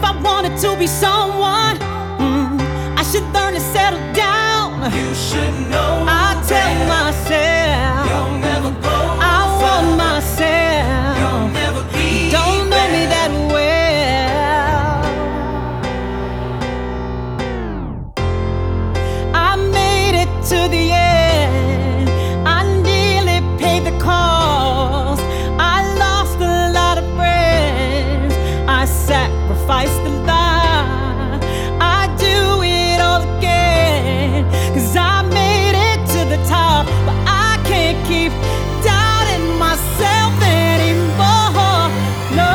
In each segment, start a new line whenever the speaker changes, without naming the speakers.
if I wanted to be someone, I should learn to settle down.
You should know
I tell myself
you'll never go
I
far.
want myself.
You'll never be
Don't know me
there.
that well. I made it to the end. I nearly paid the cost. I lost a lot of friends. I sacrificed a lot. I do it all again, 'cause I made it to the top. But I can't keep doubting myself anymore. No,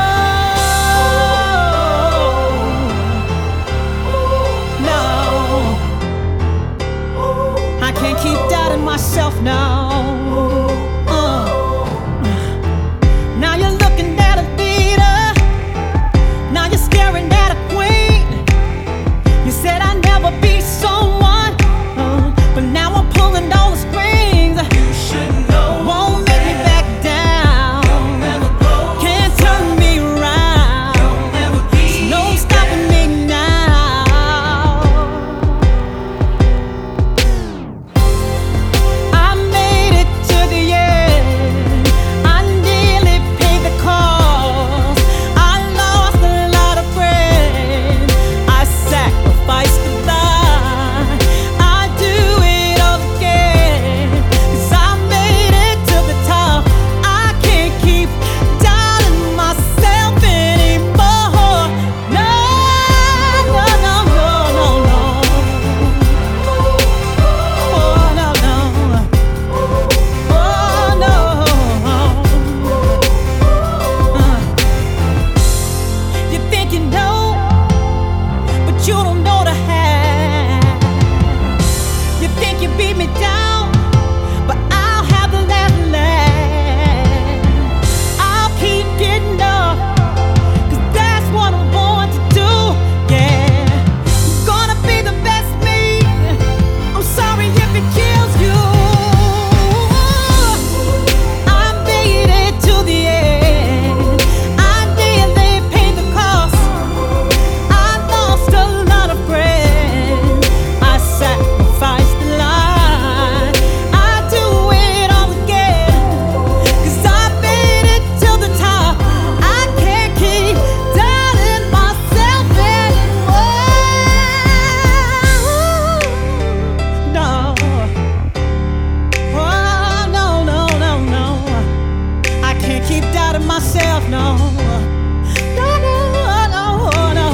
no, I can't keep doubting myself now. Now you're looking at a leader. Now you're staring at a queen. You said I'd never be someone, but now I'm pulling all the strings.
You should know
Won't make me back down.
you'll never go
Can't turn me around.
You'll never be
No stopping me now. I made it to the end. I nearly paid the cost. I lost a lot of friends. I sacrificed a lot. I do it all again, 'cause I made it to the top. I can't keep doubting myself anymore. No, no, no, no, no, no. Oh, no, no. Oh, no. You think you know, but you don't know the half. You think you beat me down, but I'll have the last laugh. I'll keep getting up, 'cause that's what I'm born to do. Yeah, I'm gonna be the best me. I'm sorry if it kills you. I made it to the end. I nearly paid the cost. I lost a lot of friends. I sacrificed a lot. I do it all again, 'cause I made it to the top. I can't keep doubting myself anymore. No. Oh, no, no, no, no. I can't keep doubting myself, no. No, no, no, no.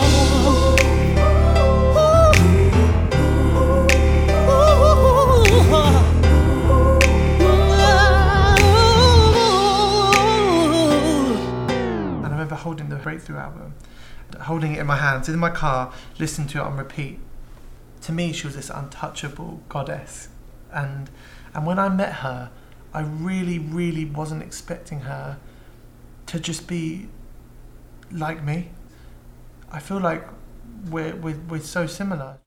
And I remember holding the Breakthrough album, holding it in my hands, in my car, listening to it on repeat. To me, she was this untouchable goddess. And when I met her, I really, really wasn't expecting her to just be like me. I feel like we're so similar.